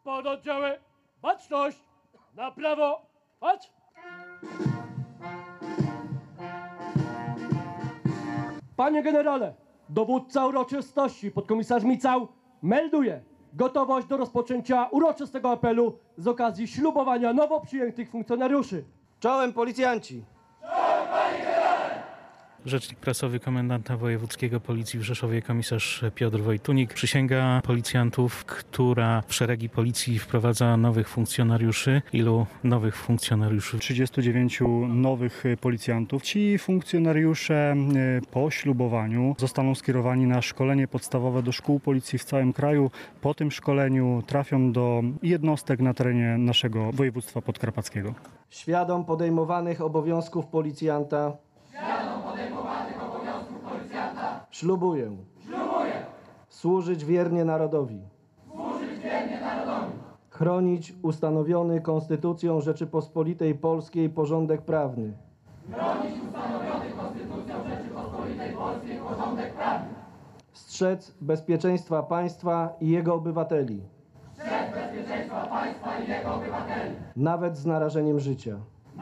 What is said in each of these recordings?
Pododdziały, baczność! Na prawo, patrz! Panie generale, dowódca uroczystości, podkomisarz Micał, melduje gotowość do rozpoczęcia uroczystego apelu z okazji ślubowania nowo przyjętych funkcjonariuszy. Czołem policjanci! Rzecznik prasowy komendanta wojewódzkiego Policji w Rzeszowie komisarz Piotr Wojtunik przysięga policjantów, która w szeregi policji wprowadza nowych funkcjonariuszy. Ilu nowych funkcjonariuszy? 39 nowych policjantów. Ci funkcjonariusze po ślubowaniu zostaną skierowani na szkolenie podstawowe do szkół policji w całym kraju. Po tym szkoleniu trafią do jednostek na terenie naszego województwa podkarpackiego. Świadom podejmowanych obowiązków policjanta. Ślubuję. Służyć wiernie narodowi. Chronić ustanowiony Konstytucją Rzeczypospolitej Polskiej porządek prawny. Strzec bezpieczeństwa państwa i jego obywateli. Nawet z narażeniem życia.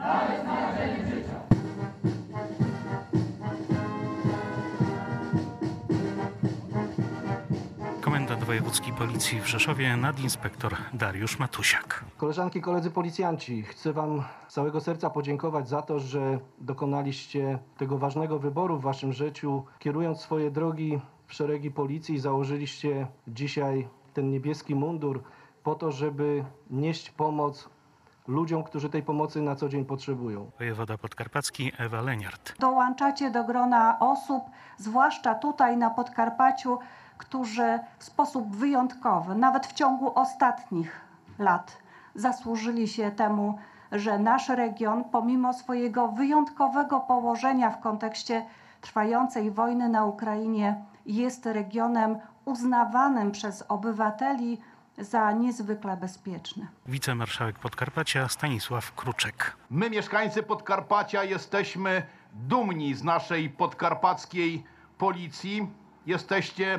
Komendant wojewódzki Policji w Rzeszowie, nadinspektor Dariusz Matusiak. Koleżanki, koledzy policjanci, chcę wam z całego serca podziękować za to, że dokonaliście tego ważnego wyboru w waszym życiu, kierując swoje drogi w szeregi policji, założyliście dzisiaj ten niebieski mundur po to, żeby nieść pomoc ludziom, którzy tej pomocy na co dzień potrzebują. Wojewoda podkarpacki Ewa Leniart. Dołączacie do grona osób, zwłaszcza tutaj na Podkarpaciu, którzy w sposób wyjątkowy, nawet w ciągu ostatnich lat, zasłużyli się temu, że nasz region, pomimo swojego wyjątkowego położenia w kontekście trwającej wojny na Ukrainie, jest regionem uznawanym przez obywateli za niezwykle bezpieczny. Wicemarszałek Podkarpacia Stanisław Kruczek. My, mieszkańcy Podkarpacia, jesteśmy dumni z naszej podkarpackiej policji. Jesteście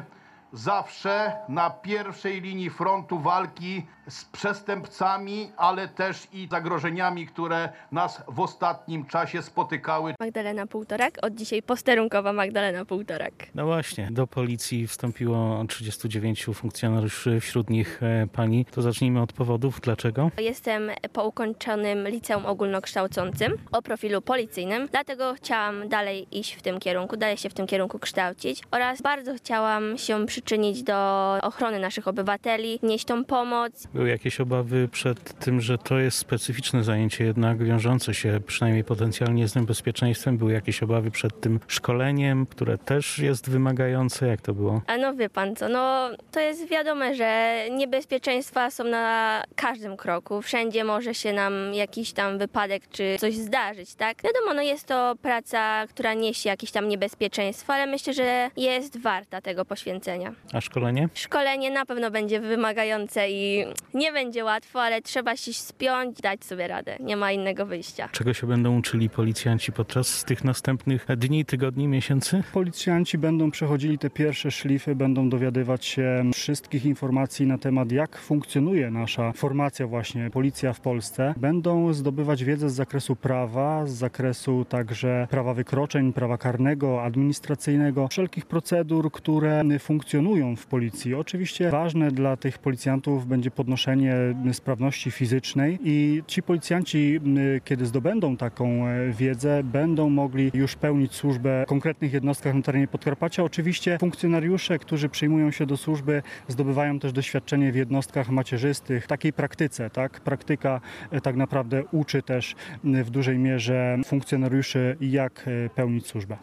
zawsze na pierwszej linii frontu walki z przestępcami, ale też i zagrożeniami, które nas w ostatnim czasie spotykały. Magdalena Półtorak, od dzisiaj posterunkowa Magdalena Półtorak. No właśnie, do policji wstąpiło 39 funkcjonariuszy, wśród nich pani. To zacznijmy od powodów. Dlaczego? Jestem po ukończonym liceum ogólnokształcącym o profilu policyjnym, dlatego chciałam dalej iść w tym kierunku, dalej się w tym kierunku kształcić oraz bardzo chciałam się przyczynić do ochrony naszych obywateli, nieść tą pomoc. Były jakieś obawy przed tym, że to jest specyficzne zajęcie, jednak wiążące się przynajmniej potencjalnie z tym bezpieczeństwem. Były jakieś obawy przed tym szkoleniem, które też jest wymagające. Jak to było? A no wie pan co, no to jest wiadome, że niebezpieczeństwa są na każdym kroku. Wszędzie może się nam jakiś tam wypadek czy coś zdarzyć, tak? Wiadomo, no jest to praca, która niesie jakieś tam niebezpieczeństwo, ale myślę, że jest warta tego poświęcenia. A szkolenie? Szkolenie na pewno będzie wymagające i nie będzie łatwo, ale trzeba się spiąć, dać sobie radę. Nie ma innego wyjścia. Czego się będą uczyli policjanci podczas tych następnych dni, tygodni, miesięcy? Policjanci będą przechodzili te pierwsze szlify, będą dowiadywać się wszystkich informacji na temat, jak funkcjonuje nasza formacja właśnie, policja w Polsce. Będą zdobywać wiedzę z zakresu prawa, z zakresu także prawa wykroczeń, prawa karnego, administracyjnego, wszelkich procedur, które funkcjonują w policji. Oczywiście ważne dla tych policjantów będzie podnoszenie sprawności fizycznej i ci policjanci, kiedy zdobędą taką wiedzę, będą mogli już pełnić służbę w konkretnych jednostkach na terenie Podkarpacia. Oczywiście funkcjonariusze, którzy przyjmują się do służby, zdobywają też doświadczenie w jednostkach macierzystych, w takiej praktyce, tak? Praktyka tak naprawdę uczy też w dużej mierze funkcjonariuszy, jak pełnić służbę.